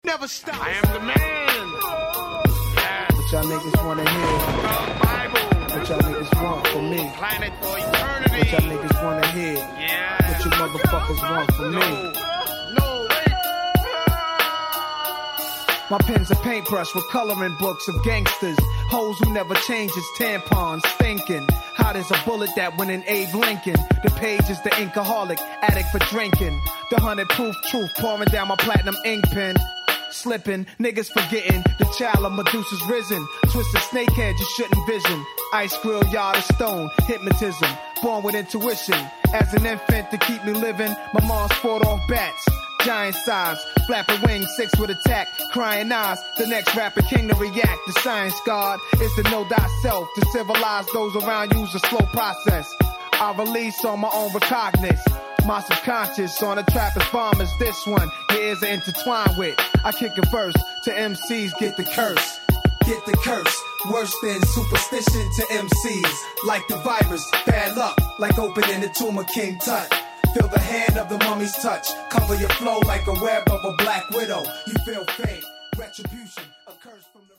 never stop. I am the man. Yes. What y'all niggas wanna hear? Bible. What y'all niggas want from me? Planet for eternity. What y'all niggas wanna hear? Yeah. What you motherfuckers want from me? No, wait. My pen's a paintbrush with coloring books of gangsters. Hoes who never change his tampons, thinking. Hot as a bullet that went in Abe Lincoln. The page is the inkaholic, addict for drinking. The 100-proof truth pouring down my platinum ink pen. Slipping, niggas forgetting. The child of Medusa's risen. Twisted snakehead you shouldn't vision. Ice grill, yard of stone, hypnotism. Born with intuition. As an infant to keep me living, my mom's fought off bats. Giant size, flapping wings, 6 with attack, crying eyes. The next rapper king to react. The science god is to know thyself. To civilize those around you's a slow process. I release on my own recognizance. My subconscious on a Trappist bombers. This one, your ears are intertwined with. I kick a verse to MCs, get the curse. Get the curse, worse than superstition to MCs. Like the virus, bad luck, like opening the tomb of King Tut. Feel the hand of the mummy's touch. Cover your flow like a web of a black widow. You feel fate, retribution, a curse from the